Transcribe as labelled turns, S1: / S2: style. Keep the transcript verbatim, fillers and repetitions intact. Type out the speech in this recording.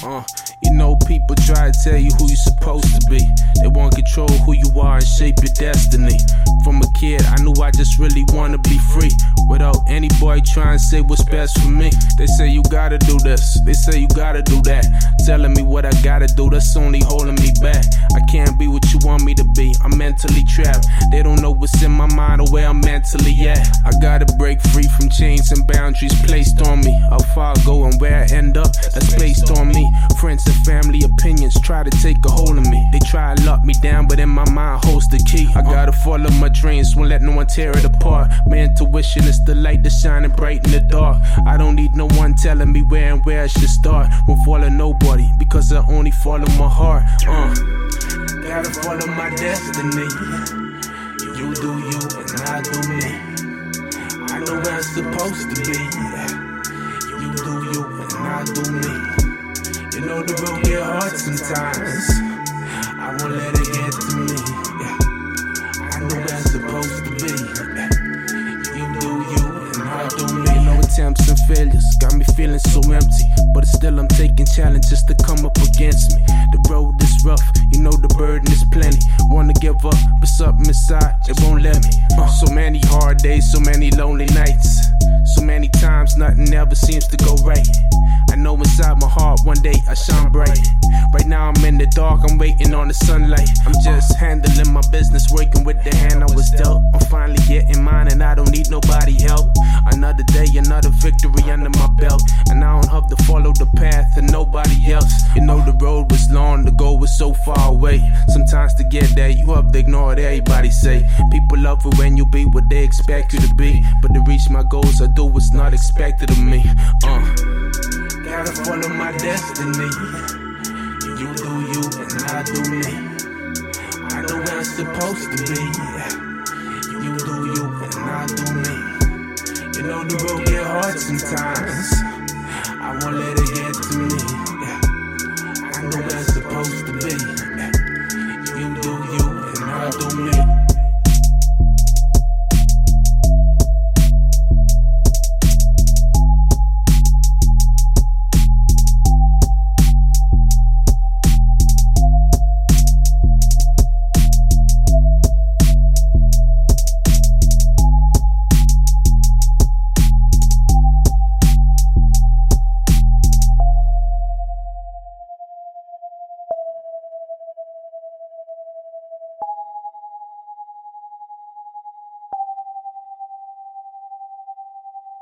S1: Uh, you know people try to tell you who you're supposed to be. They want to control who you are and shape your destiny. From a kid, I knew I just really wanna be free, without any boy trying to say what's best for me. They say you gotta do this, they say you gotta do that, telling me what I gotta do, that's only holding me back. I can't be what you want me to be, I'm mentally trapped. They don't know what's in my mind or where I'm mentally at. I gotta break free from chains and boundaries placed on me. How far I go and where I end up, that's based on me. Friends and family opinions try to take a hold of me. They try to lock me down, but in my mind holds the key. I gotta follow my dreams, won't let no one tear it apart. My intuition is the light that's shining bright in the dark. I don't need no one telling me where and where I should start. Won't follow nobody, because I only follow my heart. Uh, gotta follow my destiny. You do you and I do me. I know where I'm supposed to be. You do you and I do me. You know the road get hard sometimes, I won't let it get to me. I know where I'm supposed to be. You do you and I do me. No attempts and failures got me feeling so empty, but still I'm taking challenges to come up against me. The road is rough, you know the burden is plenty. Wanna give up, but something inside, it won't let me. uh, So many hard days, so many lonely nights. So many times nothing ever seems to go right. I know inside my heart one day I shine bright. Right now I'm in the dark, I'm waiting on the sunlight. I'm just handling my business, working with the hand I was dealt. I'm finally getting mine and I don't need nobody help. Another day, another victory under my belt, and I don't have to follow the path of nobody else. You know the road was long, the goal was so far away. Sometimes to get there you have to ignore what everybody say. People love it when you be what they expect you to be, but to reach my goals I do what's not expected of me. Uh, gotta follow my destiny. You do you and I do me. I know where I'm supposed to be. You do you and I do me. You know the road get hard sometimes,